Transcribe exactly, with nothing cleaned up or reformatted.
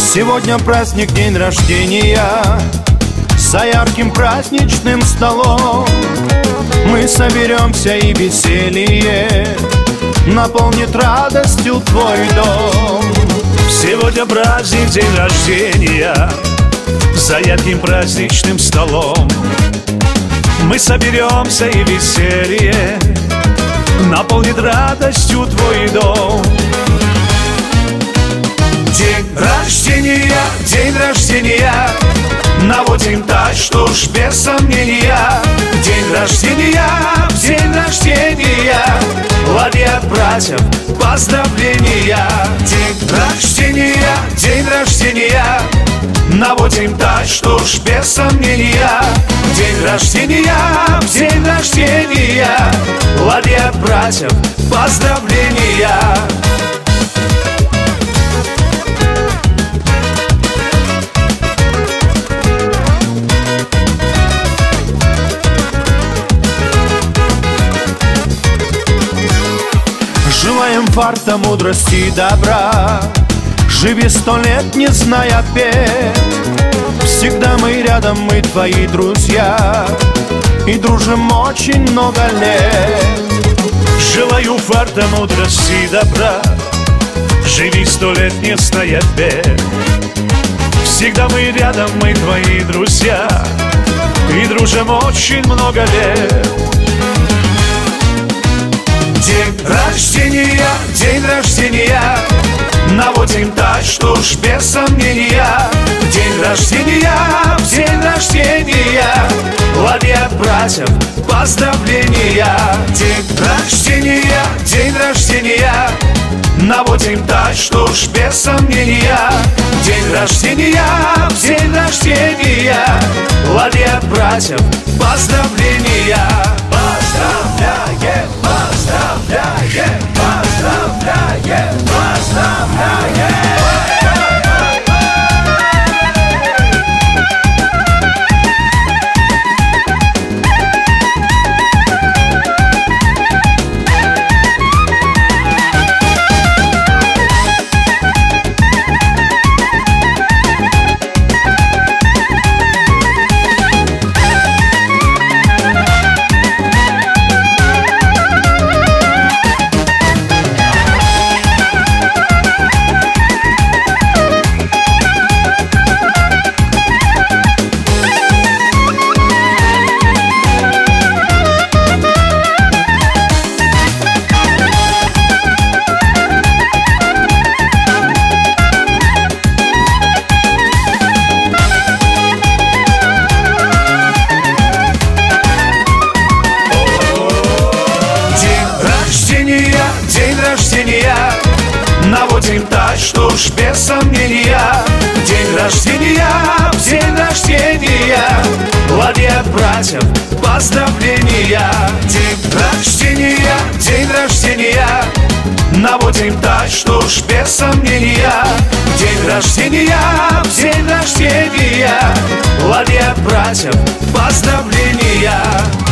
Сегодня праздник, день рождения. За ярким праздничным столом мы соберемся, и веселье наполнит радостью твой дом. Сегодня праздник, день рождения. За ярким праздничным столом мы соберемся, и веселье наполнит радостью твой дом. День рождения, день рождения, наводим так, что уж без сомнения. День рождения, день рождения, ладьи от братьев, поздравления. День рождения, день рождения, наводим так, что уж без сомнения. День рождения, день рождения, ладьи от братьев, поздравления. Желаем фарта, мудрости и добра. Живи сто лет, не зная бед. Всегда мы рядом, мы твои друзья, и дружим очень много лет. Желаю фарта, мудрости и добра. Живи сто лет, не зная бед. Всегда мы рядом, мы твои друзья, и дружим очень много лет. День рождения, день рождения, наводим так, что уж без сомнения. День рождения, день рождения, ладьи от братьев, поздравления. День рождения, день рождения, наводим так, что уж без сомнения. День рождения, день рождения, ладьи от братьев, поздравления. Поздравляем, поздравляем, поздравляем, поздравляем. День рождения, наводим так, что уж без сомнения. День рождения, день рождения, ладьи от братьев, поздравления. День рождения, день рождения, наводим так, что уж без сомнения. День рождения, день рождения, ладьи от братьев, поздравления.